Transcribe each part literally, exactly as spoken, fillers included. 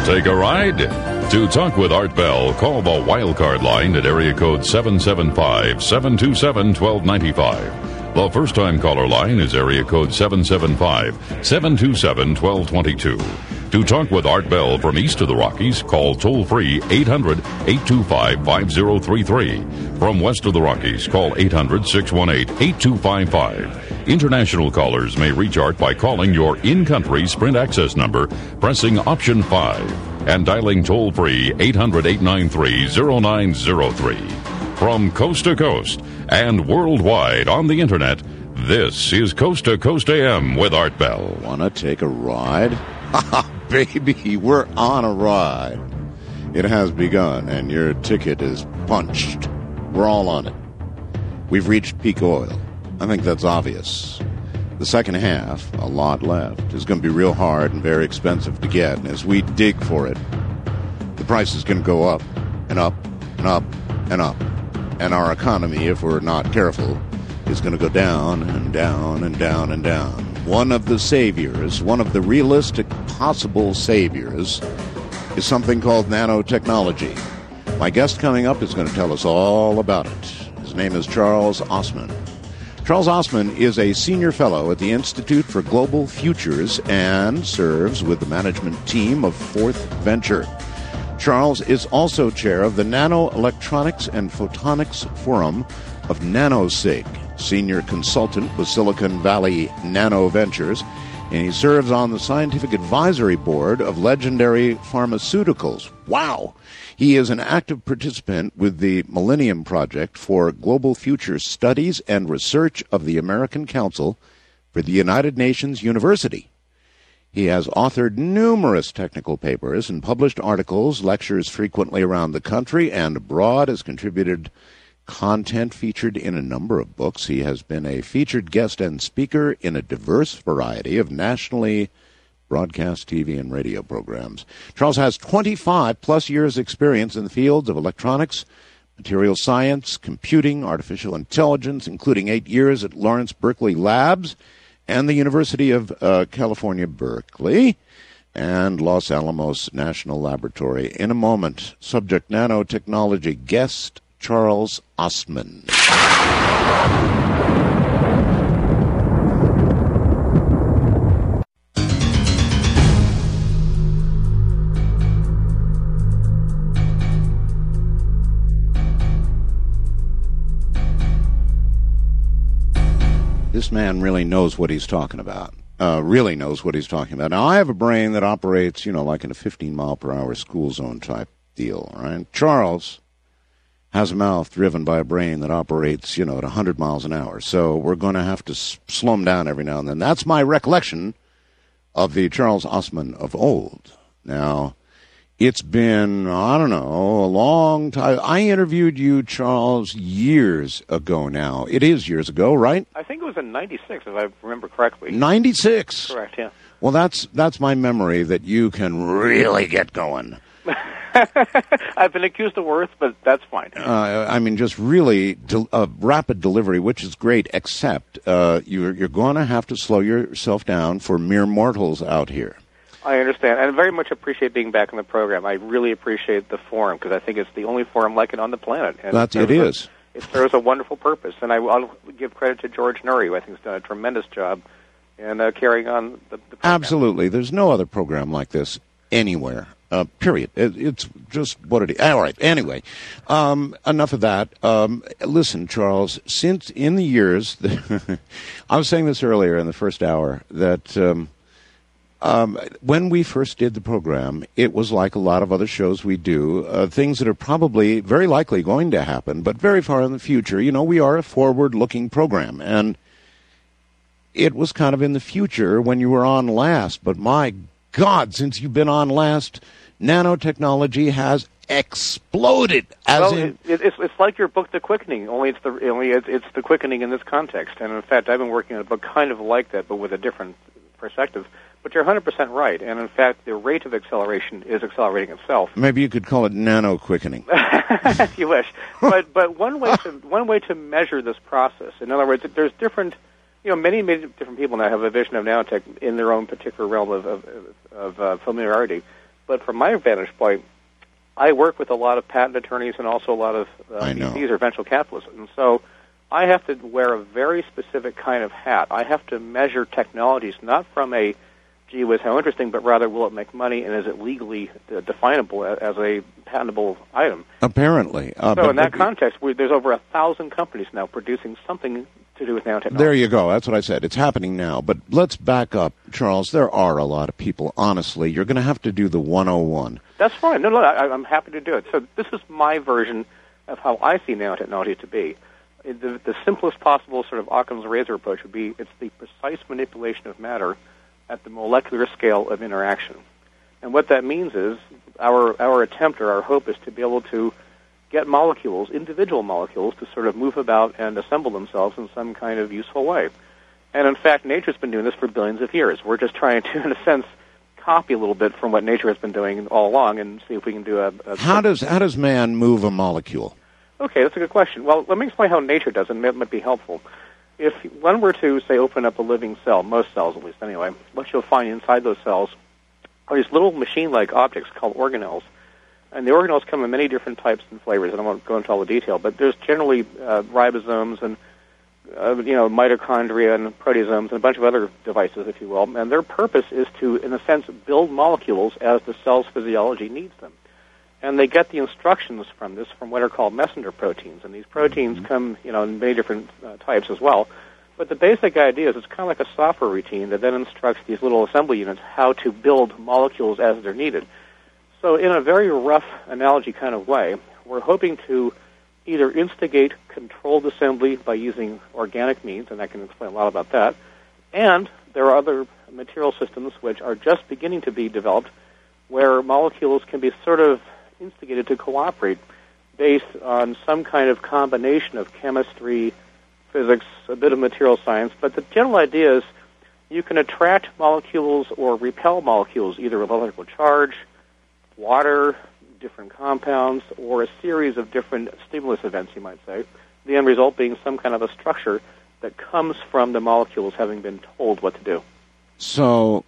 take a ride? To talk with Art Bell, call the Wildcard line at area code seven seven five, seven two seven, one two nine five. The first-time caller line is area code seven seven five, seven two seven, one two two two. To talk with Art Bell from east of the Rockies, call toll-free eight hundred, eight two five, five zero three three. From west of the Rockies, call eight hundred, six one eight, eight two five five. International callers may reach Art by calling your in-country Sprint access number, pressing option five, and dialing toll-free eight hundred, eight nine three, zero nine zero three. From coast to coast and worldwide on the Internet, this is Coast to Coast A M with Art Bell. Want to take a ride? Ha, baby, we're on a ride. It has begun, and your ticket is punched. We're all on it. We've reached peak oil. I think that's obvious. The second half, a lot left, is going to be real hard and very expensive to get. And as we dig for it, the price is going to go up and up and up and up. And our economy, if we're not careful, is going to go down and down and down and down. One of the saviors, one of the realistic possible saviors, is something called nanotechnology. My guest coming up is going to tell us all about it. His name is Charles Osman. Charles Osman is a senior fellow at the Institute for Global Futures and serves with the management team of Fourth Venture. Charles is also chair of the Nanoelectronics and Photonics Forum of NanoSig, senior consultant with Silicon Valley Nano Ventures, and he serves on the scientific advisory board of Legendary Pharmaceuticals. Wow! He is an active participant with the Millennium Project for Global Future Studies and Research of the American Council for the United Nations University. He has authored numerous technical papers and published articles, lectures frequently around the country and abroad, has contributed content featured in a number of books. He has been a featured guest and speaker in a diverse variety of nationally broadcast T V and radio programs. Charles has twenty-five plus years experience in the fields of electronics, material science, computing, artificial intelligence, including eight years at Lawrence Berkeley Labs and the University of uh, California, Berkeley, and Los Alamos National Laboratory. In a moment, subject nanotechnology guest Charles Osman. This man really knows what he's talking about. Uh, really knows what he's talking about. Now, I have a brain that operates, you know, like in a fifteen mile per hour school zone type deal, all right? Charles has a mouth driven by a brain that operates, you know, at one hundred miles an hour. So we're going to have to s- slow him down every now and then. That's my recollection of the Charles Osman of old. Now, it's been, I don't know, a long time. I interviewed you, Charles, years ago now. It is years ago, right? I think it was in ninety-six, if I remember correctly. ninety-six? Correct, yeah. Well, that's that's my memory that you can really get going. I've been accused of worse, but that's fine. Uh, I mean, just really del- uh, rapid delivery, which is great, except uh, you're, you're going to have to slow yourself down for mere mortals out here. I understand, and I very much appreciate being back on the program. I really appreciate the forum, because I think it's the only forum like it on the planet. And That's, it is. A, it serves a wonderful purpose, and I, I'll give credit to George Nuri, who I think has done a tremendous job in uh, carrying on the, the program. Absolutely. There's no other program like this anywhere. Uh, period. It, it's just what it is. All right. Anyway, um, enough of that. Um, listen, Charles, since in the years, that I was saying this earlier in the first hour, that um, um, when we first did the program, it was like a lot of other shows we do, uh, things that are probably very likely going to happen, but very far in the future. You know, we are a forward-looking program, and it was kind of in the future when you were on last, but my God, since you've been on last, nanotechnology has exploded. As well, in, it, it's it's like your book, The Quickening. Only it's the only it's, it's the quickening in this context. And in fact, I've been working on a book kind of like that, but with a different perspective. But you're one hundred percent right. And in fact, the rate of acceleration is accelerating itself. Maybe you could call it nano quickening. If you wish. But but one way to one way to measure this process. In other words, there's different. You know, many, many different people now have a vision of nanotech in their own particular realm of, of, of uh, familiarity. But from my vantage point, I work with a lot of patent attorneys and also a lot of uh, I know. V Cs or venture capitalists. And so I have to wear a very specific kind of hat. I have to measure technologies not from a, gee whiz, how interesting, but rather will it make money and is it legally uh, definable as a patentable item. Apparently. Uh, so but, in that but, context, we, there's over a thousand companies now producing something to do with nanotechnology. There you go. That's what I said. It's happening now. But let's back up, Charles. There are a lot of people. Honestly, you're going to have to do the one oh one. That's fine. No, no, I, I'm happy to do it. So this is my version of how I see nanotechnology to be. The, the simplest possible sort of Occam's razor approach would be it's the precise manipulation of matter at the molecular scale of interaction. And what that means is our our attempt or our hope is to be able to get molecules, individual molecules, to sort of move about and assemble themselves in some kind of useful way. And in fact, nature's been doing this for billions of years. We're just trying to, in a sense, copy a little bit from what nature has been doing all along and see if we can do a... a how does how does man move a molecule? Okay, that's a good question. Well, let me explain how nature does it, and it might be helpful. If one were to, say, open up a living cell, most cells at least anyway, what you'll find inside those cells are these little machine-like objects called organelles. And the organelles come in many different types and flavors, and I won't go into all the detail, but there's generally uh, ribosomes and, uh, you know, mitochondria and proteasomes and a bunch of other devices, if you will. And their purpose is to, in a sense, build molecules as the cell's physiology needs them. And they get the instructions from this from what are called messenger proteins. And these proteins come, you know, in many different uh, types as well. But the basic idea is it's kind of like a software routine that then instructs these little assembly units how to build molecules as they're needed. So in a very rough analogy kind of way, we're hoping to either instigate controlled assembly by using organic means, and I can explain a lot about that, and there are other material systems which are just beginning to be developed where molecules can be sort of instigated to cooperate based on some kind of combination of chemistry, physics, a bit of material science, but the general idea is you can attract molecules or repel molecules either with electrical charge, water, different compounds, or a series of different stimulus events, you might say, the end result being some kind of a structure that comes from the molecules having been told what to do. So,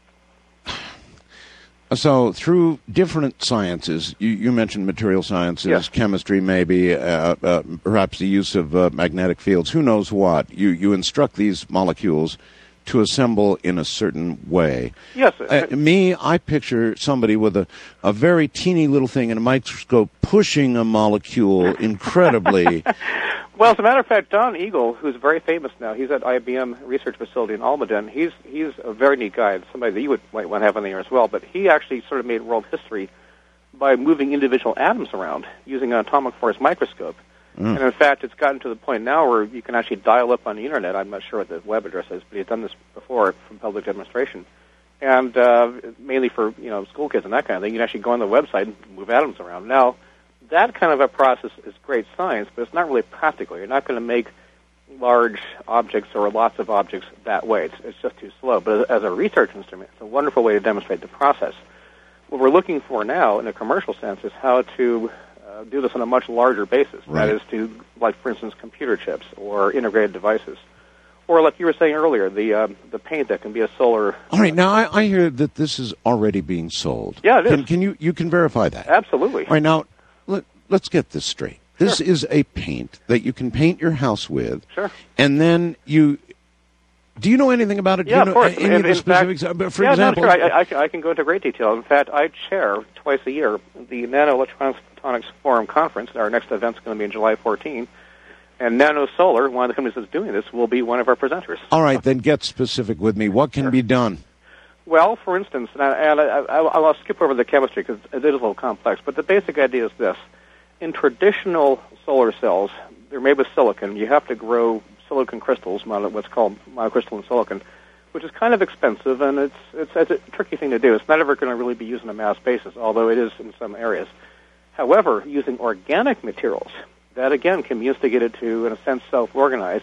so through different sciences, you, you mentioned material sciences, yes. chemistry maybe, uh, uh, perhaps the use of uh, magnetic fields, who knows what, you, you instruct these molecules to assemble in a certain way. Yes. Uh, me, I picture somebody with a, a very teeny little thing in a microscope pushing a molecule incredibly. Well, as a matter of fact, Don Eagle, who's very famous now, he's at I B M research facility in Almaden. He's he's a very neat guy, somebody that you would might want to have on the air as well. But he actually sort of made world history by moving individual atoms around using an atomic force microscope. Mm. And in fact, it's gotten to the point now where you can actually dial up on the internet. I'm not sure what the web address is, but he's done this before from public demonstration, and uh, mainly for you know school kids and that kind of thing. You can actually go on the website and move atoms around. Now, that kind of a process is great science, but it's not really practical. You're not going to make large objects or lots of objects that way. It's, it's just too slow. But as a research instrument, it's a wonderful way to demonstrate the process. What we're looking for now, in a commercial sense, is how to uh, do this on a much larger basis. Right. That is to, like, for instance, computer chips or integrated devices. Or, like you were saying earlier, the uh, the paint that can be a solar... All right, now I, I hear that this is already being sold. Yeah, it is. Can, can you, you can verify that? Absolutely. All right, now, let, let's get this straight. This Sure. is a paint that you can paint your house with. Sure. And then you... Do you know anything about it? Do Yeah, you know of course. any in, of the in specifics? fact, But for yeah, example... no, sure. I, I, I can go into great detail. In fact, I chair twice a year the Nanoelectronics Photonics Forum Conference. Our next event's going to be on July fourteenth. And Nano Solar, one of the companies that's doing this, will be one of our presenters. All right, then get specific with me. What can Sure. be done? Well, for instance, and, I, and I, I, I'll skip over the chemistry because it is a little complex, but the basic idea is this. In traditional solar cells, they're made with silicon. You have to grow silicon crystals, mono, what's called monocrystalline silicon, which is kind of expensive, and it's, it's, it's a tricky thing to do. It's not ever going to really be used on a mass basis, although it is in some areas. However, using organic materials, that again can be instigated to, in a sense, self-organize,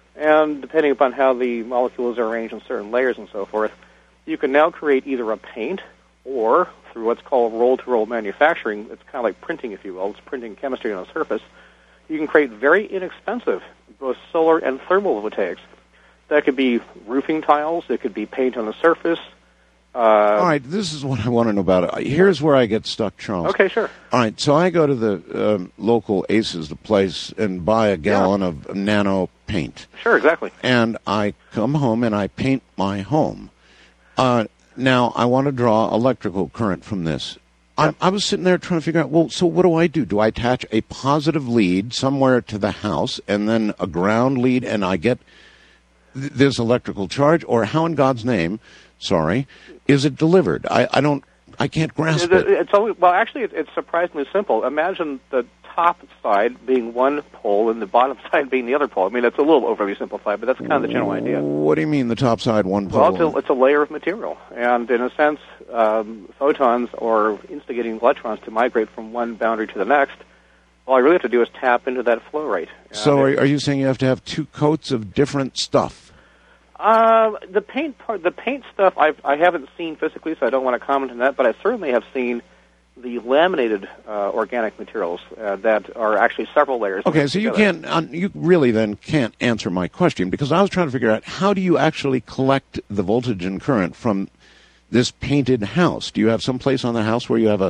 and depending upon how the molecules are arranged in certain layers and so forth, you can now create either a paint or, through what's called roll-to-roll manufacturing, it's kind of like printing, if you will. It's printing chemistry on a surface. You can create very inexpensive, both solar and thermal voltaics. That could be roofing tiles. It could be paint on the surface. Uh, All right, this is what I want to know about it. Here's where I get stuck, Charles. Okay, sure. All right, so I go to the um, local Aces, the place, and buy a gallon yeah. of nano paint. Sure, exactly. And I come home and I paint my home. Uh, now, I want to draw electrical current from this. I, I was sitting there trying to figure out, well, so what do I do? Do I attach a positive lead somewhere to the house and then a ground lead and I get th- this electrical charge? Or how in God's name, sorry, is it delivered? I, I don't, I can't grasp it. It's always, well, actually, it's surprisingly simple. Imagine the top side being one pole and the bottom side being the other pole. I mean, it's a little overly simplified, but that's kind of the general idea. What do you mean the top side, one pole? Well, it's a, it's a layer of material. And in a sense, um, photons or instigating electrons to migrate from one boundary to the next, all I really have to do is tap into that flow rate. So are, are you saying you have to have two coats of different stuff? Uh, the paint part, the paint stuff, I've, I haven't seen physically, so I don't want to comment on that, but I certainly have seen the laminated uh, organic materials uh, that are actually several layers. Okay, so you together. can't, uh, you really then can't answer my question, because I was trying to figure out how do you actually collect the voltage and current from this painted house? Do you have some place on the house where you have a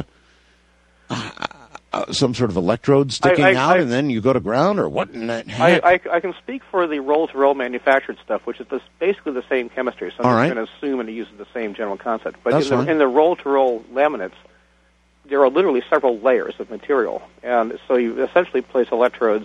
uh, uh, some sort of electrode sticking I, I, out, I, and then you go to ground, or what in that heck? I, I, I can speak for the roll-to-roll manufactured stuff, which is this, basically the same chemistry, so I'm All just right. going to assume and use the same general concept. But That's in the, fine. in the roll-to-roll laminates, there are literally several layers of material, and so you essentially place electrodes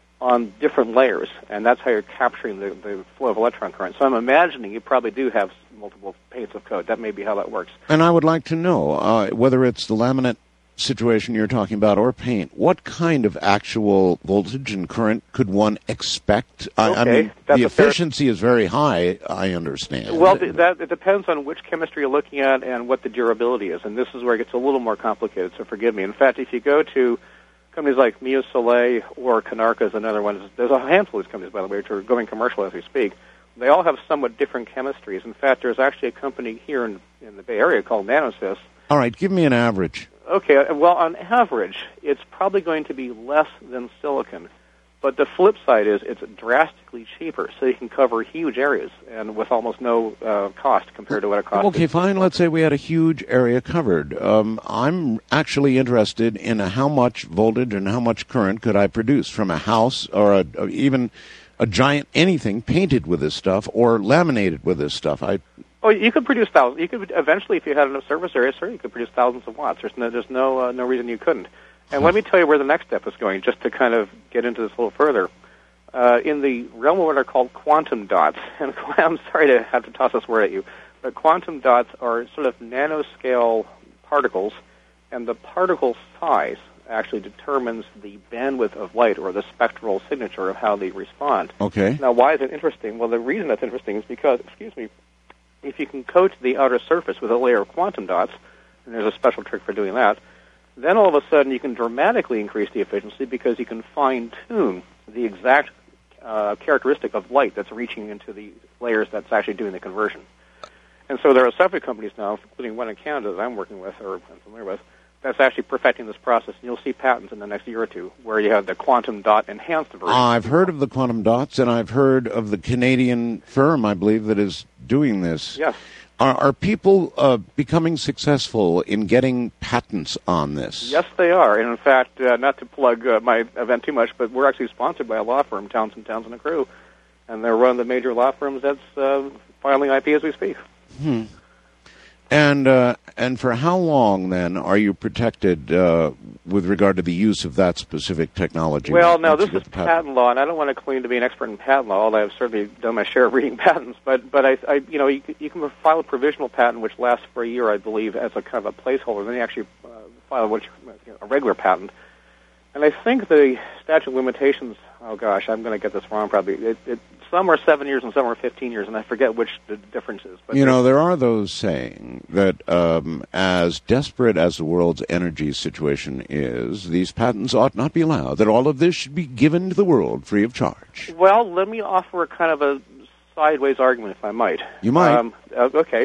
on different layers, and that's how you're capturing the, the flow of electron current. So I'm imagining you probably do have multiple paints of code. That may be how that works. And I would like to know, uh, whether it's the laminate situation you're talking about or paint, what kind of actual voltage and current could one expect? I, Okay, I mean, that's the a fair- efficiency is very high, I understand. Well, th- that it depends on which chemistry you're looking at and what the durability is, and this is where it gets a little more complicated, so forgive me. In fact, if you go to companies like Mio Soleil or Canarca is another one, there's a handful of these companies, by the way, which are going commercial as we speak. They all have somewhat different chemistries. In fact, there's actually a company here in, in the Bay Area called Nanosys. All right, give me an average. Okay, well, on average, it's probably going to be less than silicon. But the flip side is it's drastically cheaper, so you can cover huge areas and with almost no uh, cost compared to what it costs. Okay, fine. Let's say we had a huge area covered. Um, I'm actually interested in how much voltage and how much current could I produce from a house or a, or even a giant anything painted with this stuff or laminated with this stuff. I Oh, you could produce thousands. You could eventually, if you had enough surface area, sir, you could produce thousands of watts. There's no, there's no, uh, no reason you couldn't. And let me tell you where the next step is going, just to kind of get into this a little further. Uh, in the realm of what are called quantum dots, and I'm sorry to have to toss this word at you, but quantum dots are sort of nanoscale particles, and the particle size actually determines the bandwidth of light or the spectral signature of how they respond. Okay. Now, why is it interesting? Well, the reason that's interesting is because, excuse me, if you can coat the outer surface with a layer of quantum dots, and there's a special trick for doing that, then all of a sudden you can dramatically increase the efficiency because you can fine-tune the exact uh, characteristic of light that's reaching into the layers that's actually doing the conversion. And so there are several companies now, including one in Canada that I'm working with or I'm familiar with, that's actually perfecting this process. And you'll see patents in the next year or two where you have the quantum dot enhanced version. I've heard of the quantum dots, and I've heard of the Canadian firm, I believe, that is doing this. Yes. Are, are people uh, becoming successful in getting patents on this? Yes, they are. And in fact, uh, not to plug uh, my event too much, but we're actually sponsored by a law firm, Townsend, Townsend and Crew, and they're one of the major law firms that's uh, filing I P as we speak. Hmm. And uh, and for how long, then, are you protected uh, with regard to the use of that specific technology? Well, now, once this you get is the patent law, and I don't want to claim to be an expert in patent law, although I've certainly done my share of reading patents. But, but I, I, you know, you, you can file a provisional patent which lasts for a year, I believe, as a kind of a placeholder. Then you actually uh, file what you, you know, a regular patent. And I think the statute of limitations, oh gosh, I'm going to get this wrong probably. It, it, some are seven years and some are fifteen years, and I forget which the difference is. But you know, there are those saying that um, as desperate as the world's energy situation is, these patents ought not be allowed, that all of this should be given to the world free of charge. Well, let me offer a kind of a sideways argument, if I might. You might. Um, uh, okay.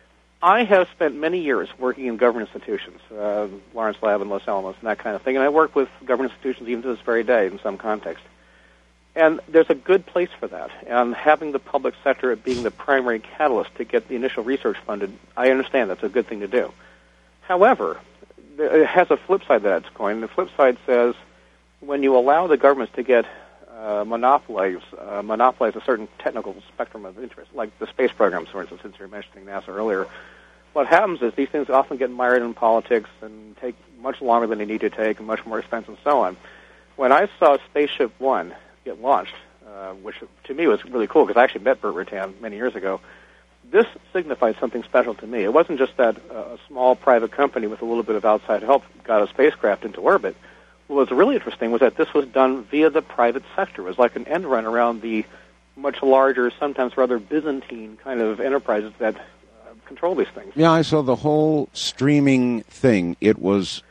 I have spent many years working in government institutions, uh, Lawrence Lab and Los Alamos and that kind of thing, and I work with government institutions even to this very day in some context. And there's a good place for that. And having the public sector being the primary catalyst to get the initial research funded, I understand that's a good thing to do. However, it has a flip side to that coin. The flip side says when you allow the governments to get uh, monopolize, uh, monopolize a certain technical spectrum of interest, like the space programs, for instance, since you were mentioning NASA earlier, what happens is these things often get mired in politics and take much longer than they need to take and much more expensive and so on. When I saw Spaceship One get launched, uh, which to me was really cool because I actually met Burt Rutan many years ago, this signified something special to me. It wasn't just that uh, a small private company with a little bit of outside help got a spacecraft into orbit. What was really interesting was that this was done via the private sector. It was like an end run around the much larger, sometimes rather Byzantine kind of enterprises that uh, control these things. Yeah, I saw the whole streaming thing. It was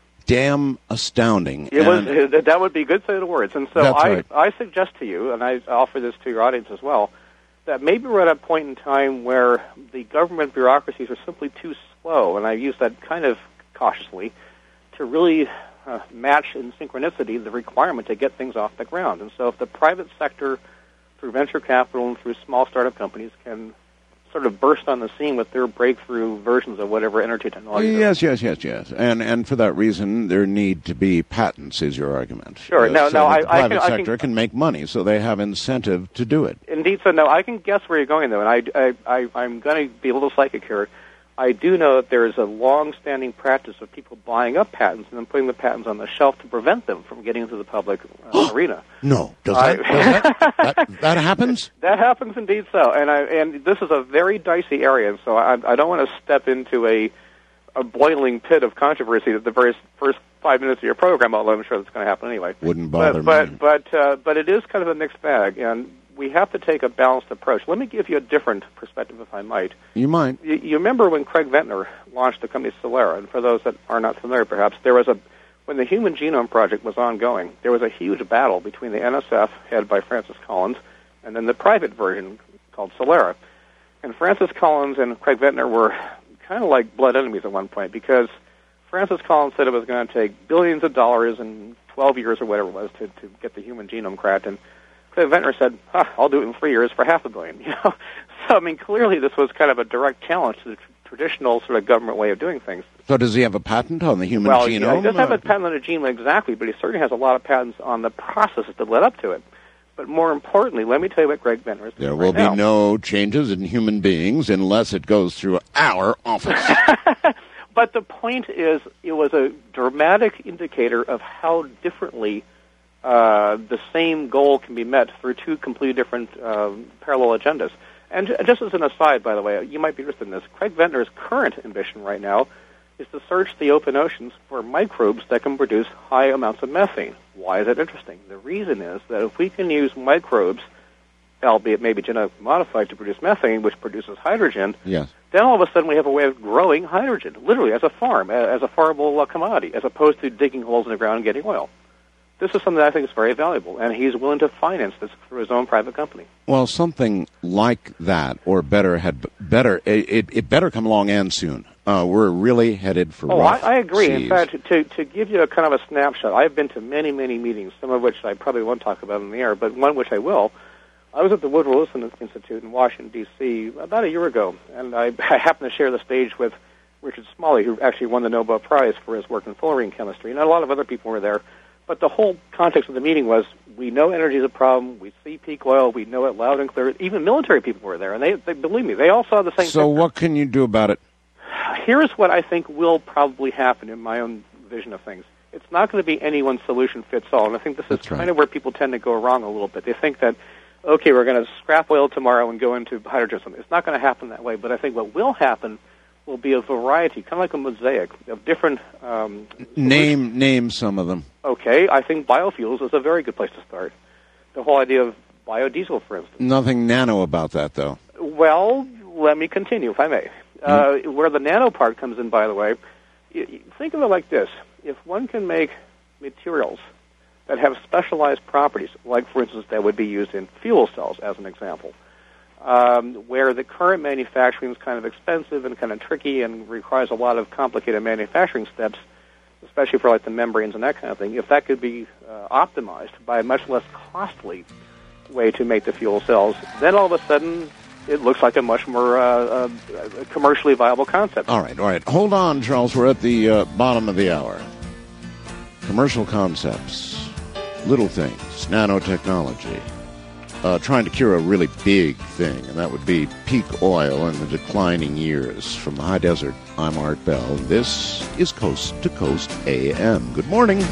damn astounding. It was, that would be a good set of words. And so I, right. I suggest to you, and I offer this to your audience as well, that maybe we're at a point in time where the government bureaucracies are simply too slow, and I use that kind of cautiously, to really uh, match in synchronicity the requirement to get things off the ground. And so if the private sector, through venture capital and through small startup companies, can sort of burst on the scene with their breakthrough versions of whatever energy technology. Yes, yes, yes, yes. And and for that reason, there need to be patents, is your argument. Sure. Uh, no, so no, that I, the private I can, sector I can, can make money, so they have incentive to do it. Indeed. So no, I can guess where you're going though, and I, I, I I'm going to be a little psychic here. I do know that there is a long-standing practice of people buying up patents and then putting the patents on the shelf to prevent them from getting into the public uh, arena. No, does that, I, does that, that that happens? That happens indeed. So, and I and this is a very dicey area, and so I, I don't want to step into a a boiling pit of controversy at the very first five minutes of your program. Although I'm sure that's going to happen anyway. Wouldn't bother but, me. But but uh, but it is kind of a mixed bag, and we have to take a balanced approach. Let me give you a different perspective, if I might. You might. You, you remember when Craig Ventnor launched the company Celera, and for those that are not familiar, perhaps, there was a, when the Human Genome Project was ongoing, there was a huge battle between the N S F, headed by Francis Collins, and then the private version called Celera. And Francis Collins and Craig Ventnor were kind of like blood enemies at one point, because Francis Collins said it was going to take billions of dollars in twelve years or whatever it was to, to get the human genome cracked, and Craig Ventnor said, huh, I'll do it in three years for half a billion. You know? So, I mean, clearly this was kind of a direct challenge to the tr- traditional sort of government way of doing things. So does he have a patent on the human well, genome? Well, he doesn't have a patent on the genome exactly, but he certainly has a lot of patents on the processes that led up to it. But more importantly, let me tell you what Craig Ventnor is doing There will right now. be no changes in human beings unless it goes through our office. But the point is, it was a dramatic indicator of how differently Uh, the same goal can be met through two completely different uh, parallel agendas. And just as an aside, by the way, you might be interested in this, Craig Ventnor's current ambition right now is to search the open oceans for microbes that can produce high amounts of methane. Why is that interesting? The reason is that if we can use microbes, albeit maybe genetically modified, to produce methane, which produces hydrogen, yes. then all of a sudden we have a way of growing hydrogen, literally as a farm, as a farmable uh, commodity, as opposed to digging holes in the ground and getting oil. This is something that I think is very valuable, and he's willing to finance this through his own private company. Well, something like that, or better, had better it, it better come along and soon. Uh, we're really headed for. Oh, rough I, I agree. seas. In fact, to to give you a kind of a snapshot, I've been to many, many meetings, some of which I probably won't talk about in the air, but one which I will. I was at the Woodrow Wilson Institute in Washington, D C about a year ago, and I, I happened to share the stage with Richard Smalley, who actually won the Nobel Prize for his work in fullerene chemistry, and a lot of other people were there. But the whole context of the meeting was, we know energy is a problem, we see peak oil, we know it loud and clear. Even military people were there, and they, they believe me, they all saw the same thing. So picture. What can you do about it? Here's what I think will probably happen in my own vision of things. It's not going to be any one solution fits all, and I think this is That's kind right. of where people tend to go wrong a little bit. They think that, okay, we're going to scrap oil tomorrow and go into hydrogen or something. It's not going to happen that way, but I think what will happen will be a variety, kind of like a mosaic of different um, name solutions. Name some of them. Okay, I think biofuels is a very good place to start. The whole idea of biodiesel, for instance. Nothing nano about that, though. Well, let me continue, if I may. Mm-hmm. Uh, where the nano part comes in, by the way, you, you think of it like this. If one can make materials that have specialized properties, like, for instance, that would be used in fuel cells, as an example, Um, where the current manufacturing is kind of expensive and kind of tricky and requires a lot of complicated manufacturing steps, especially for like the membranes and that kind of thing, if that could be uh, optimized by a much less costly way to make the fuel cells, then all of a sudden it looks like a much more uh, uh, commercially viable concept. All right, all right. Hold on, Charles. We're at the uh, bottom of the hour. Commercial concepts, little things, nanotechnology, uh, trying to cure a really big thing, and that would be peak oil in the declining years. From the high desert, I'm Art Bell. This is Coast to Coast A M. Good morning.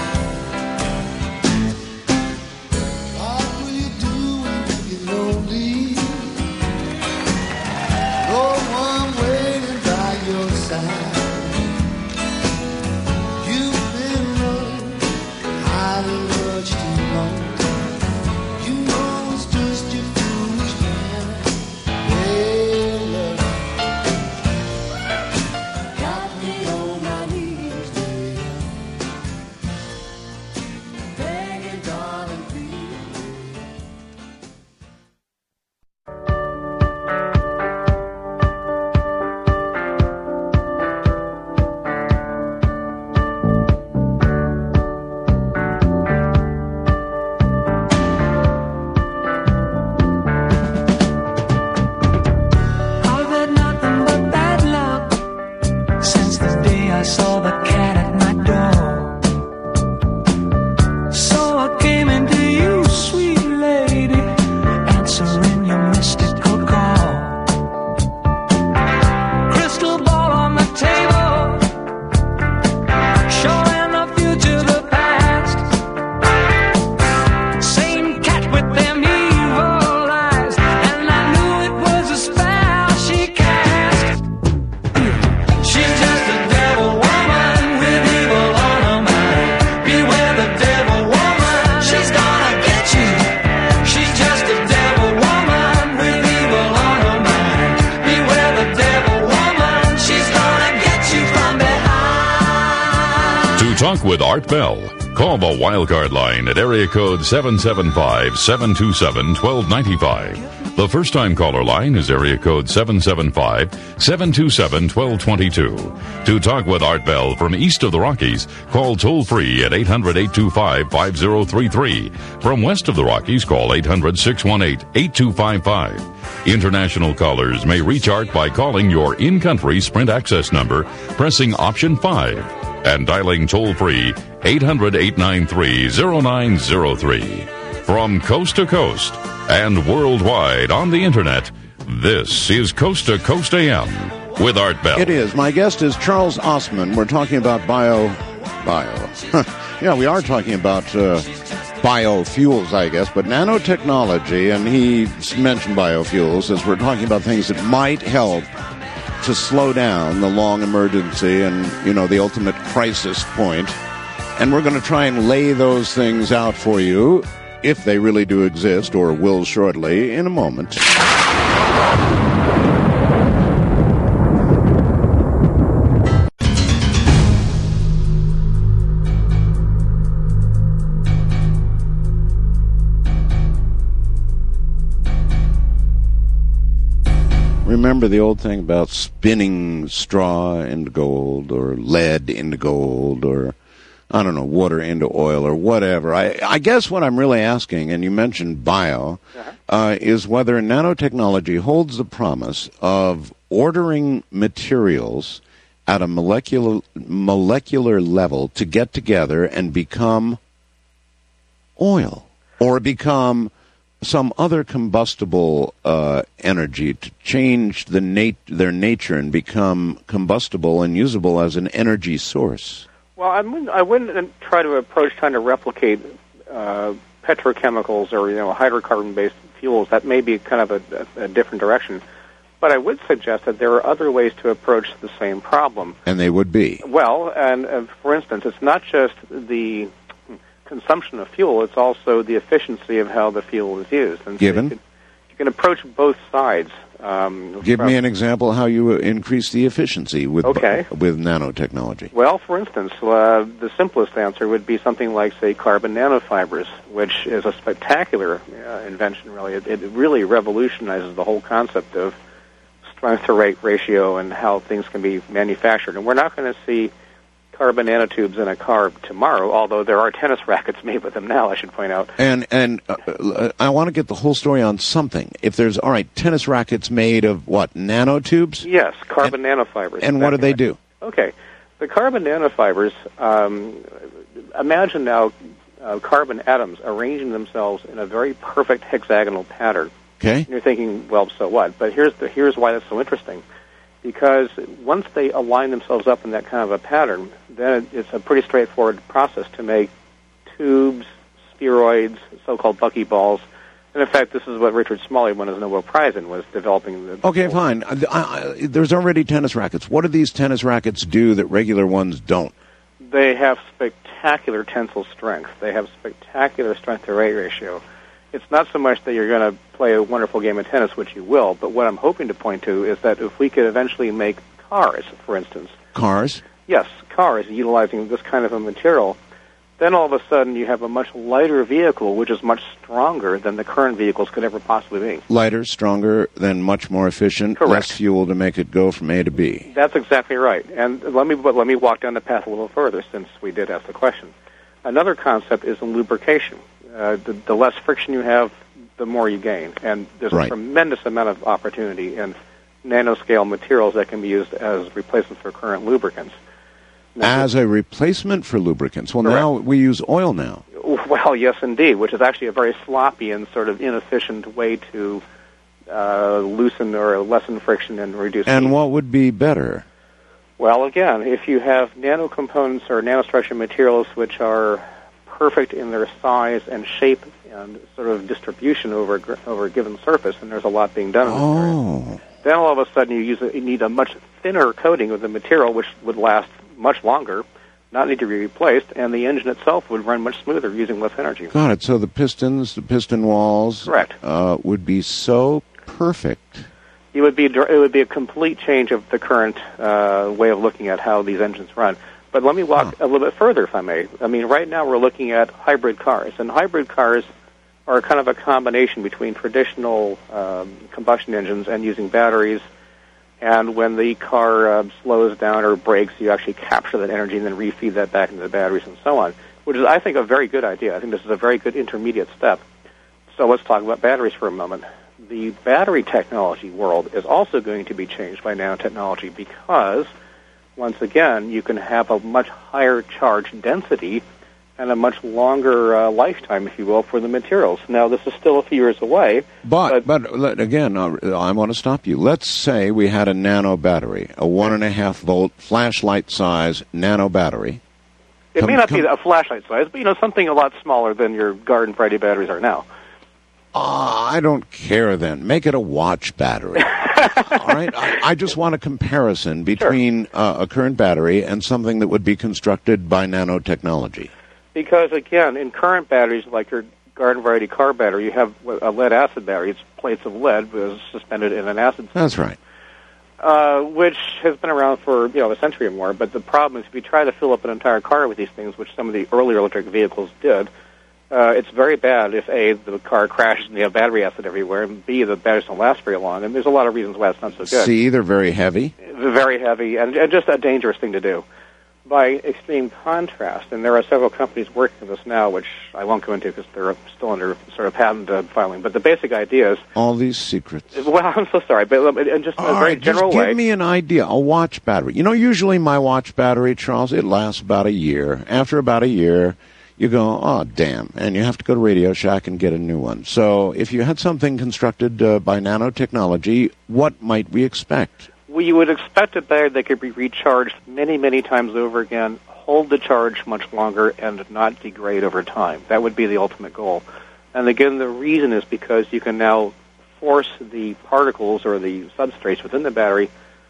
Talk with Art Bell. Call the Wildcard line at area code seven seven five, seven two seven, one two nine five. The first-time caller line is area code seven seven five, seven two seven, one two two two. To talk with Art Bell from east of the Rockies, call toll-free at eight hundred, eight two five, five zero three three. From west of the Rockies, call eight hundred, six one eight, eight two five five. International callers may reach Art by calling your in-country Sprint access number, pressing option five, and dialing toll-free eight hundred, eight nine three, zero nine zero three. From coast to coast and worldwide on the Internet, this is Coast to Coast A M with Art Bell. It is. My guest is Charles Osman. We're talking about bio... Bio. Yeah, we are talking about uh, biofuels, I guess, but nanotechnology, and he mentioned biofuels as we're talking about things that might help to slow down the long emergency and, you know, the ultimate crisis point. And we're going to try and lay those things out for you, if they really do exist, or will shortly, in a moment. Remember the old thing about spinning straw into gold, or lead into gold, or, I don't know, water into oil, or whatever. I, I guess what I'm really asking, and you mentioned bio, uh-huh. uh, is whether nanotechnology holds the promise of ordering materials at a molecular molecular level to get together and become oil, or become some other combustible uh, energy, to change the nat- their nature and become combustible and usable as an energy source. Well, I wouldn't, I wouldn't try to approach trying to replicate uh, petrochemicals or, you know, hydrocarbon-based fuels. That may be kind of a, a, a different direction. But I would suggest that there are other ways to approach the same problem. And they would be? Well, and uh, for instance, it's not just the consumption of fuel, it's also the efficiency of how the fuel is used. And Given? So you, can, you can approach both sides. Um, Give from, me an example how you increase the efficiency with okay. with nanotechnology. Well, for instance, uh, the simplest answer would be something like, say, carbon nanofibers, which is a spectacular uh, invention, really. It, it really revolutionizes the whole concept of strength to rate ratio and how things can be manufactured. And we're not going to see carbon nanotubes in a car tomorrow, although there are tennis rackets made with them now, I should point out. And and uh, I want to get the whole story on something. If there's, all right, tennis rackets made of what, nanotubes? Yes, carbon and, nanofibers. And what do they right. do? Okay. The carbon nanofibers, um, imagine now uh, carbon atoms arranging themselves in a very perfect hexagonal pattern. Okay. And you're thinking, well, so what? But here's the, here's why that's so interesting. Because once they align themselves up in that kind of a pattern, then it's a pretty straightforward process to make tubes, spheroids, so-called buckyballs. And in fact, this is what Richard Smalley won his Nobel Prize in, was developing the... Okay, fine. I, I, there's already tennis rackets. What do these tennis rackets do that regular ones don't? They have spectacular tensile strength. They have spectacular strength-to-weight ratio. It's not so much that you're going to play a wonderful game of tennis, which you will, but what I'm hoping to point to is that if we could eventually make cars, for instance... Cars? Yes, cars, utilizing this kind of a material, then all of a sudden you have a much lighter vehicle, which is much stronger than the current vehicles could ever possibly be. Lighter, stronger, then much more efficient, Correct. Less fuel to make it go from A to B. That's exactly right. And let me but let me walk down the path a little further, since we did ask the question. Another concept is in lubrication. Uh, the, the less friction you have, the more you gain. And there's right. a tremendous amount of opportunity in nanoscale materials that can be used as replacements for current lubricants. Now, as a replacement for lubricants. Well, correct. now we use oil now. Well, yes, indeed, which is actually a very sloppy and sort of inefficient way to uh, loosen or lessen friction and reduce And heat. what would be better? Well, again, if you have nanocomponents or nanostructured materials which are perfect in their size and shape and sort of distribution over over a given surface, and there's a lot being done in this Oh. area, then all of a sudden you use a, you need a much thinner coating of the material, which would last much longer, not need to be replaced, and the engine itself would run much smoother using less energy. Got it. So the pistons, the piston walls, Correct. Uh, would be so perfect. It would be it would be a complete change of the current uh, way of looking at how these engines run. But let me walk huh. a little bit further, if I may. I mean, right now we're looking at hybrid cars, and hybrid cars are kind of a combination between traditional um, combustion engines and using batteries. And when the car uh, slows down or brakes, you actually capture that energy and then refeed that back into the batteries and so on, which is, I think, a very good idea. I think this is a very good intermediate step. So let's talk about batteries for a moment. The battery technology world is also going to be changed by nanotechnology because, once again, you can have a much higher charge density and a much longer uh, lifetime, if you will, for the materials. Now, this is still a few years away. But, but, but let, again, uh, I want to stop you. Let's say we had a nano battery, a one and a half volt flashlight size nano battery. It Come, may not come, be a flashlight size, but, you know, something a lot smaller than your garden variety batteries are now. Uh, I don't care then. Make it a watch battery. All right? I, I just want a comparison between sure. uh, a current battery and something that would be constructed by nanotechnology. Because, again, in current batteries, like your garden variety car battery, you have a lead-acid battery. It's plates of lead suspended in an acid. That's right. Uh, which has been around for, you know, a century or more. But the problem is if you try to fill up an entire car with these things, which some of the earlier electric vehicles did, uh, it's very bad if, A, the car crashes and you have battery acid everywhere, and B, the batteries don't last very long. And there's a lot of reasons why it's not so good. C, they're very heavy. Very heavy, and, and just a dangerous thing to do. By extreme contrast, and there are several companies working on this now, which I won't go into because they're still under sort of patent uh, filing, but the basic idea is... All these secrets. Well, I'm so sorry, but in just in a All very right, general just give way... me an idea. A watch battery. You know, usually my watch battery, Charles, it lasts about a year. After about a year, you go, oh, damn, and you have to go to Radio Shack and get a new one. So if you had something constructed uh, by nanotechnology, what might we expect? We would expect a battery that could be recharged many, many times over again, hold the charge much longer, and not degrade over time. That would be the ultimate goal. And again, the reason is because you can now force the particles or the substrates within the battery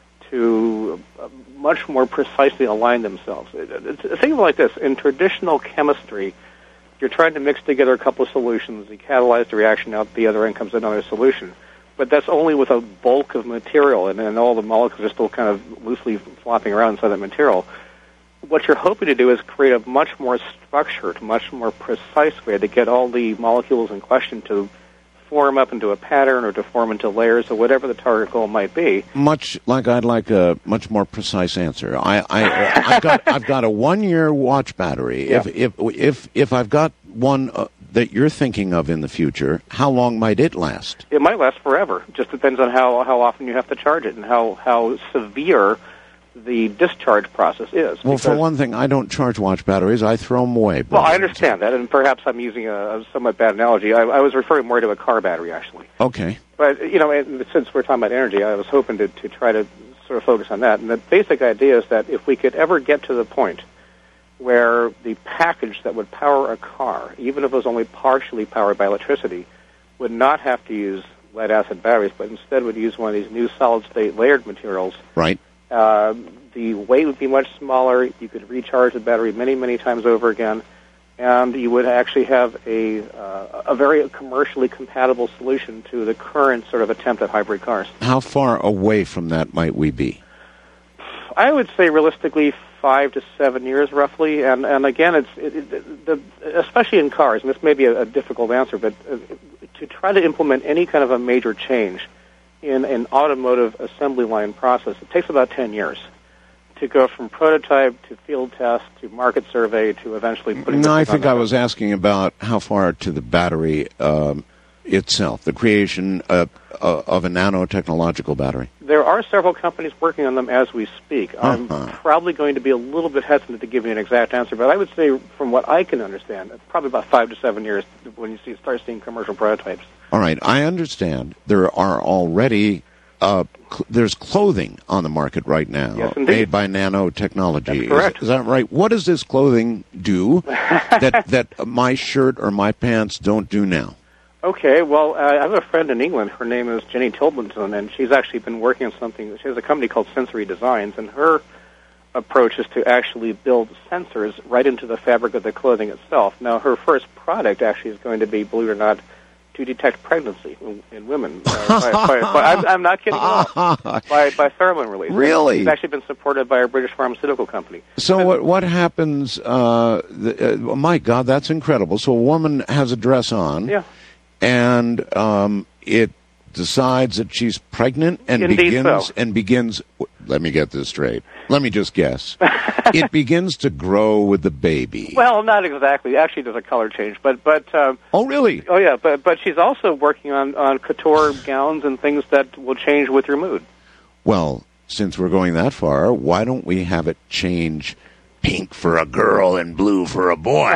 to much more precisely align themselves. Think of it like this. In traditional chemistry, you're trying to mix together a couple of solutions. You catalyze the reaction, out the other end comes another solution. But that's only with a bulk of material, and, and all the molecules are still kind of loosely flopping around inside that material. What you're hoping to do is create a much more structured, much more precise way to get all the molecules in question to form up into a pattern or to form into layers or whatever the target goal might be. Much like I'd like a much more precise answer. I, I, I've got I've got a one-year watch battery. Yeah. If if if if I've got one uh, that you're thinking of in the future, how long might it last? It might last forever. It just depends on how, how often you have to charge it and how, how severe the discharge process is. Well, for one thing, I don't charge watch batteries. I throw them away. Well, I understand that, and perhaps I'm using a, a somewhat bad analogy. I, I was referring more to a car battery, actually. Okay. But, you know, and since we're talking about energy, I was hoping to, to try to sort of focus on that. And the basic idea is that if we could ever get to the point where the package that would power a car, even if it was only partially powered by electricity, would not have to use lead-acid batteries, but instead would use one of these new solid-state layered materials. Right. Uh, the weight would be much smaller. You could recharge the battery many, many times over again, and you would actually have a uh, a very commercially compatible solution to the current sort of attempt at hybrid cars. How far away from that might we be? I would say realistically five to seven years, roughly. And and again, it's it, it, the, especially in cars, and this may be a, a difficult answer, but uh, to try to implement any kind of a major change in an automotive assembly line process, it takes about ten years to go from prototype to field test to market survey to eventually putting. No, I on think the I was asking about how far to the battery um, itself, the creation of, of a nanotechnological battery. There are several companies working on them as we speak. I'm Uh-huh. probably going to be a little bit hesitant to give you an exact answer, but I would say, from what I can understand, it's probably about five to seven years when you see, start seeing commercial prototypes. All right, I understand there are already uh, cl- there's clothing on the market right now Yes, indeed. made by nanotechnology. That's correct. Is, is that right? What does this clothing do that that my shirt or my pants don't do now? Okay, well, uh, I have a friend in England. Her name is Jenny Tilbinson, and she's actually been working on something. She has a company called Sensory Designs, and her approach is to actually build sensors right into the fabric of the clothing itself. Now, her first product actually is going to be, believe it or not, to detect pregnancy in, in women. Uh, by, by, by, I'm, I'm not kidding at all. By, by pheromone release. Really? It's actually been supported by a British pharmaceutical company. So what what happens? Uh, the, uh, my God, that's incredible. So a woman has a dress on, Yeah. and um, it decides that she's pregnant and Indeed begins so. and begins. Let me get this straight. Let me just guess. It begins to grow with the baby. Well, not exactly. Actually, there's a color change, but but. Um, Oh, really? Oh yeah, but but she's also working on, on couture gowns and things that will change with your mood. Well, since we're going that far, why don't we have it change pink for a girl and blue for a boy?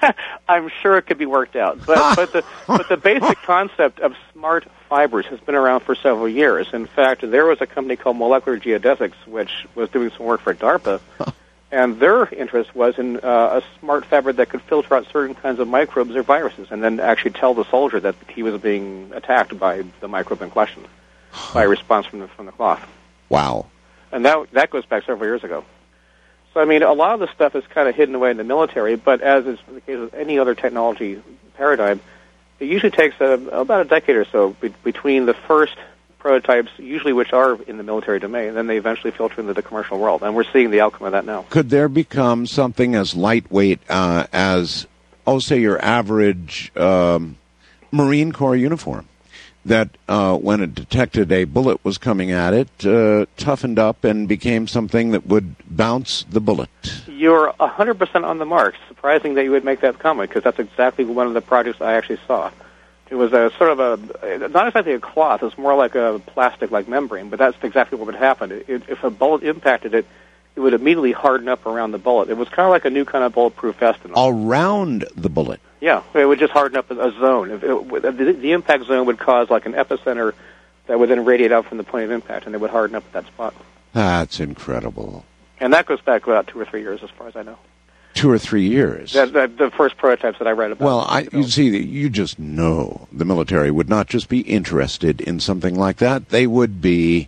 I'm sure it could be worked out, but but the but the basic concept of smart fibers has been around for several years. In fact, there was a company called Molecular Geodesics which was doing some work for DARPA, and their interest was in uh, a smart fabric that could filter out certain kinds of microbes or viruses, and then actually tell the soldier that he was being attacked by the microbe in question by a response from the from the cloth. Wow. And that that goes back several years ago. So, I mean, a lot of the stuff is kind of hidden away in the military, but as is the case with any other technology paradigm, it usually takes a, about a decade or so be- between the first prototypes, usually which are in the military domain, and then they eventually filter into the commercial world. And we're seeing the outcome of that now. Could there become something as lightweight uh, as, oh, say, your average um, Marine Corps uniform? That uh, when it detected a bullet was coming at it, uh, toughened up and became something that would bounce the bullet. You're one hundred percent on the mark. Surprising that you would make that comment, because that's exactly one of the projects I actually saw. It was a sort of a, not exactly a cloth, it was more like a plastic-like membrane, but that's exactly what would happen. It, if a bullet impacted it, it would immediately harden up around the bullet. It was kind of like a new kind of bulletproof vest. Around the bullet? Yeah, it would just harden up a zone. If it, the, the impact zone would cause like an epicenter that would then radiate out from the point of impact, and it would harden up at that spot. That's incredible. And that goes back about two or three years, as far as I know. Two or three years. The, the, the first prototypes that I read about. Well, I, you see, you just know the military would not just be interested in something like that; they would be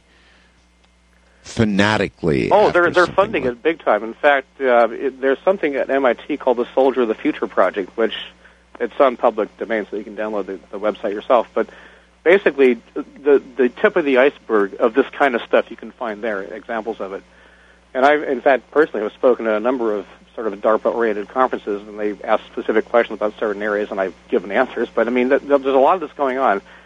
fanatically. Oh, they're they're something funding like... it big time. In fact, uh, it, there's something at M I T called the Soldier of the Future Project, which it's on public domain, so you can download the, the website yourself. But basically, the the tip of the iceberg of this kind of stuff you can find there, examples of it. And I, in fact, personally have spoken at a number of sort of DARPA-oriented conferences, and they ask specific questions about certain areas, and I've given answers. But, I mean, th- there's a lot of this going on.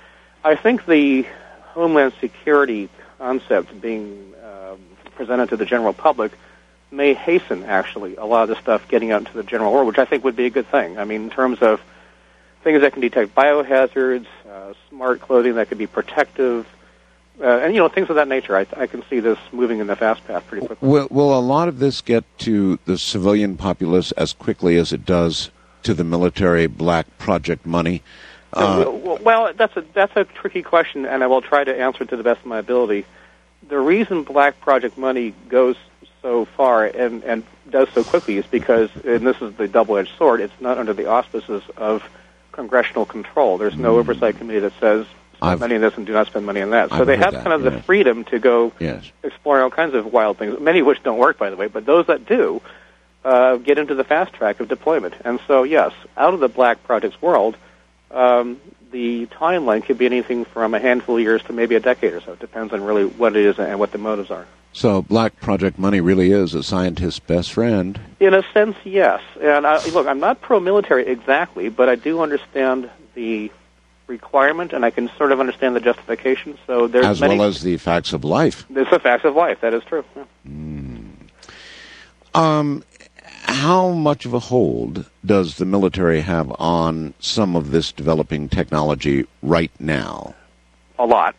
I think the Homeland Security concept being uh, presented to the general public may hasten, actually, a lot of the stuff getting out into the general world, which I think would be a good thing. I mean, in terms of things that can detect biohazards, uh, smart clothing that could be protective, uh, and, you know, things of that nature. I, I can see this moving in the fast path pretty quickly. Will, will a lot of this get to the civilian populace as quickly as it does to the military black project money? Uh, well, well, that's a that's a tricky question, and I will try to answer it to the best of my ability. The reason black project money goes so far and, and does so quickly is because, and this is the double-edged sword, it's not under the auspices of congressional control. There's no mm. oversight committee that says spend I've, money on this and do not spend money on that. So I've they have that, kind of yes. the freedom to go yes. explore all kinds of wild things, many of which don't work, by the way, but those that do uh, get into the fast track of deployment. And so, yes, out of the black projects world, um, the timeline could be anything from a handful of years to maybe a decade or so. It depends on really what it is and what the motives are. So black project money really is a scientist's best friend? In a sense, yes. And I, look, I'm not pro-military exactly, but I do understand the requirement, and I can sort of understand the justification. So there's As many, well as the facts of life. There's the facts of life. That is true. Yeah. Mm. Um, how much of a hold does the military have on some of this developing technology right now? A lot.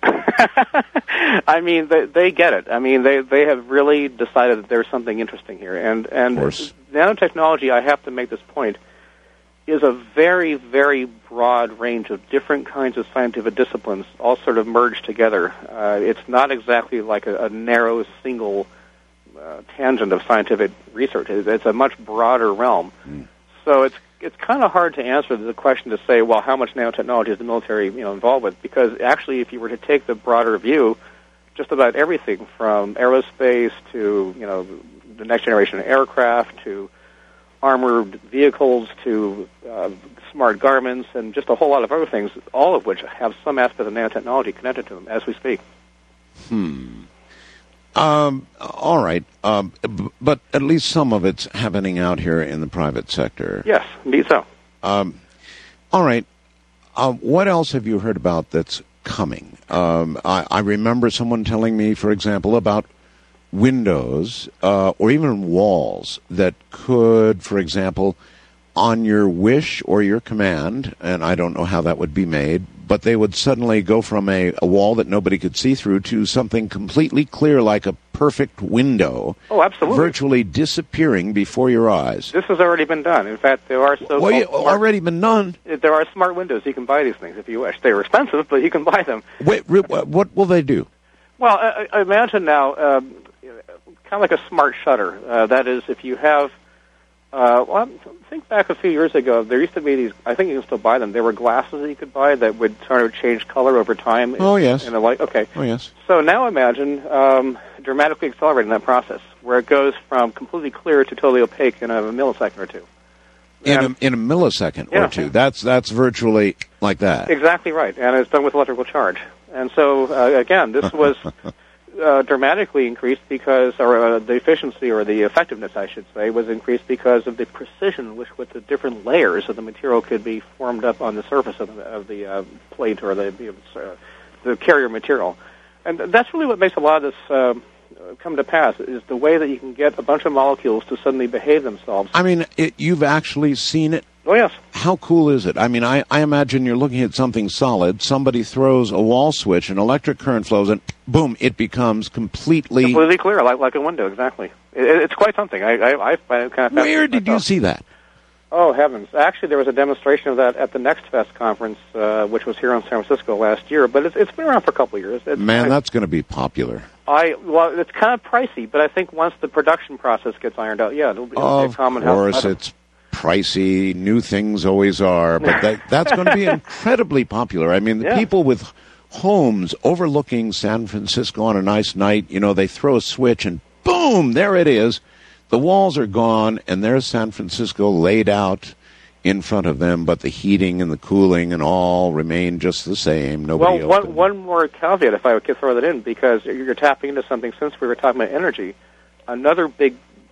I mean, they, they get it. I mean, they they have really decided that there's something interesting here. And, and nanotechnology, I have to make this point, is a very, very broad range of different kinds of scientific disciplines all sort of merged together. Uh, it's not exactly like a, a narrow single uh, tangent of scientific research. It's, it's a much broader realm. Mm. So it's it's kind of hard to answer the question to say, well, how much nanotechnology is the military, you know, involved with? Because actually, if you were to take the broader view, just about everything from aerospace to, you know, the next generation of aircraft to armored vehicles to uh, smart garments and just a whole lot of other things, all of which have some aspect of nanotechnology connected to them as we speak. Hmm. Um, all right, um, b- but at least some of it's happening out here in the private sector. Yes, indeed so. Um, all right, uh, what else have you heard about that's coming? Um, I, I remember someone telling me, for example, about windows uh, or even walls that could, for example, on your wish or your command, and I don't know how that would be made, but they would suddenly go from a, a wall that nobody could see through to something completely clear like a perfect window. Oh, absolutely. Virtually disappearing before your eyes. This has already been done. In fact, there are so well, yeah, already been done. There are smart windows. You can buy these things if you wish. They're expensive, but you can buy them. Wait, what will they do? Well, I, I imagine now, um, kind of like a smart shutter. Uh, that is, if you have Uh, well, think back a few years ago. There used to be these. I think you can still buy them. There were glasses that you could buy that would sort of change color over time. Oh yes. In the light. Okay. Oh yes. So now imagine um, dramatically accelerating that process, where it goes from completely clear to totally opaque in a millisecond or two. In a, in a millisecond yeah, or two. Yeah. That's that's virtually like that. Exactly right, and it's done with electrical charge. And so uh, again, this was. Uh, dramatically increased because, or uh, the efficiency or the effectiveness, I should say, was increased because of the precision with which the different layers of the material could be formed up on the surface of the, of the uh, plate or the the, uh, the carrier material. And that's really what makes a lot of this uh, come to pass, is the way that you can get a bunch of molecules to suddenly behave themselves. I mean, it, you've actually seen it? Oh, yes. How cool is it? I mean, I, I imagine you're looking at something solid. Somebody throws a wall switch, an electric current flows, and boom, it becomes completely... Completely clear, like like a window, exactly. It, it's quite something. I, I, I find it kind of Where did myself. you see that? Oh, heavens. Actually, there was a demonstration of that at the Next Fest conference, uh, which was here in San Francisco last year, but it's, it's been around for a couple of years. It's, Man, I, that's going to be popular. I Well, it's kind of pricey, but I think once the production process gets ironed out, yeah, it'll be, it'll be a common house. Of course, it's pricey. New things always are, but that, that's going to be incredibly popular. I mean, the yeah. people with homes overlooking San Francisco on a nice night, you know, they throw a switch and boom, there it is. The walls are gone, and there's San Francisco laid out in front of them, but the heating and the cooling and all remain just the same. Nobody well, else one, one more caveat, if I could throw that in, because you're tapping into something, since we were talking about energy, another big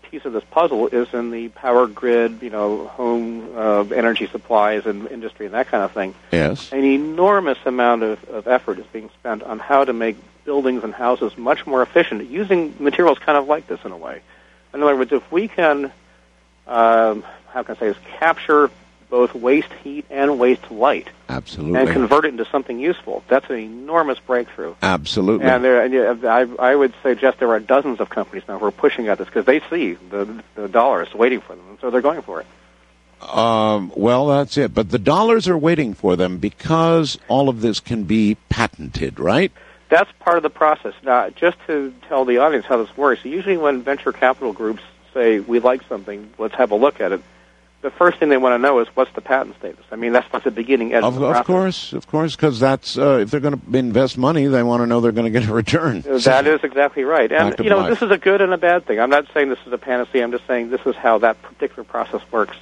piece of this puzzle is in the power grid, you know, home uh, energy supplies and industry and that kind of thing. Yes. An enormous amount of, of effort is being spent on how to make buildings and houses much more efficient, using materials kind of like this in a way. In other words, if we can, um, how can I say this, capture both waste heat and waste light, absolutely, and convert it into something useful, that's an enormous breakthrough. Absolutely. And there, and I, I would suggest there are dozens of companies now who are pushing at this because they see the, the dollars waiting for them, and so they're going for it. Um, well, that's it. But the dollars are waiting for them because all of this can be patented, right? That's part of the process. Now, just to tell the audience how this works, usually when venture capital groups say, we like something, let's have a look at it, the first thing they want to know is what's the patent status. I mean, that's what's the beginning edge of, of the process. Of course, of course, because that's uh, if they're going to invest money, they want to know they're going to get a return. That so, is exactly right. And, you know, life. This is a good and a bad thing. I'm not saying this is a panacea. I'm just saying this is how that particular process works.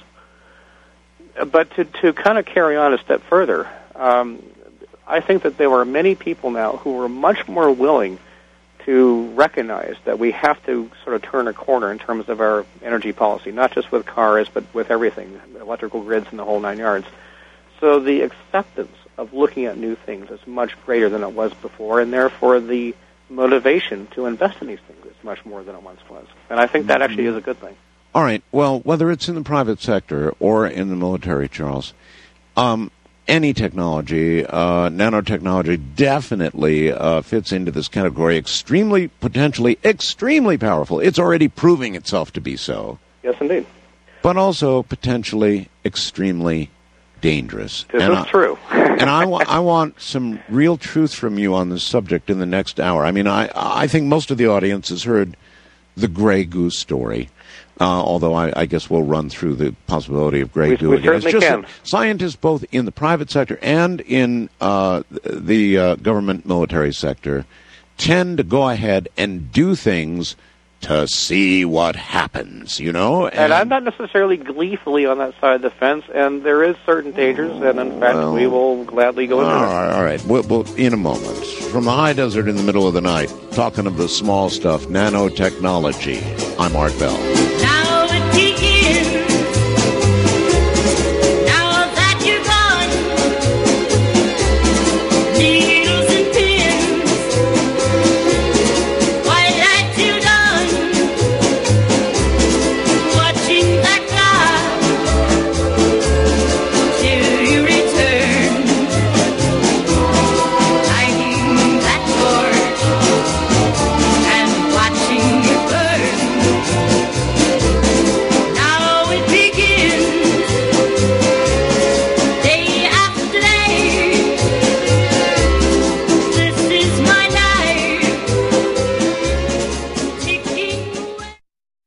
But to, to kind of carry on a step further, um, I think that there are many people now who are much more willing to recognize that we have to sort of turn a corner in terms of our energy policy, not just with cars, but with everything, electrical grids and the whole nine yards. So the acceptance of looking at new things is much greater than it was before, and therefore the motivation to invest in these things is much more than it once was. And I think that actually is a good thing. All right. Well, whether it's in the private sector or in the military, Charles, um, any technology, uh, nanotechnology definitely uh, fits into this category. Extremely, potentially extremely powerful. It's already proving itself to be so. Yes, indeed. But also potentially extremely dangerous. This and is I, true. and I, wa- I want some real truth from you on this subject in the next hour. I mean, I, I think most of the audience has heard the Grey Goose story. Uh, although I, I guess we'll run through the possibility of Grey we, Goo we again. Certainly it's just can. that scientists both in the private sector and in uh, the uh, government military sector tend to go ahead and do things to see what happens, you know? And, and I'm not necessarily gleefully on that side of the fence, and there is certain dangers, and in fact well, we will gladly go into all it. Right, all right, we'll, we'll, in a moment. From the high desert in the middle of the night, talking of the small stuff, nanotechnology. I'm Art Bell.